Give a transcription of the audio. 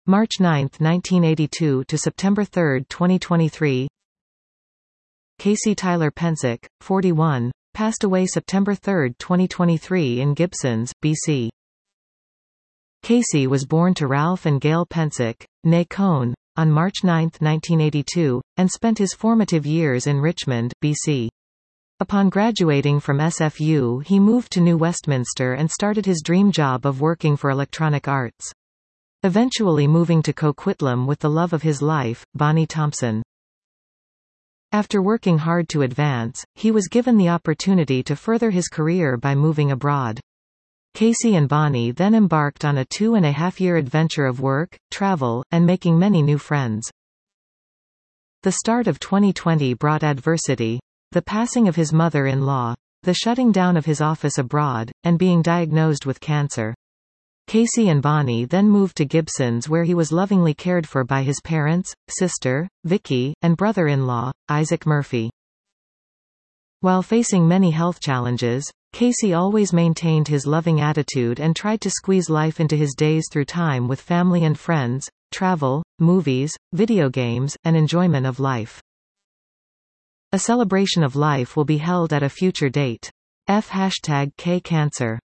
March 9, 1982 to September 3, 2023. Casey Tyler Pensick, 41, passed away September 3, 2023 in Gibsons, BC. Casey was born to Ralph and Gail Pensick, née Cohn, on March 9, 1982, and spent his formative years in Richmond, BC. Upon graduating from SFU, he moved to New Westminster and started his dream job of working for Electronic Arts. Eventually moving to Coquitlam with the love of his life, Bonnie Thompson. After working hard to advance, he was given the opportunity to further his career by moving abroad. Casey and Bonnie then embarked on a 2.5-year adventure of work, travel, and making many new friends. The start of 2020 brought adversity: the passing of his mother-in-law, the shutting down of his office abroad, and being diagnosed with cancer. Casey and Bonnie then moved to Gibsons, where he was lovingly cared for by his parents, sister, Vicky, and brother-in-law, Isaac Murphy. While facing many health challenges, Casey always maintained his loving attitude and tried to squeeze life into his days through time with family and friends, travel, movies, video games, and enjoyment of life. A celebration of life will be held at a future date. #K Cancer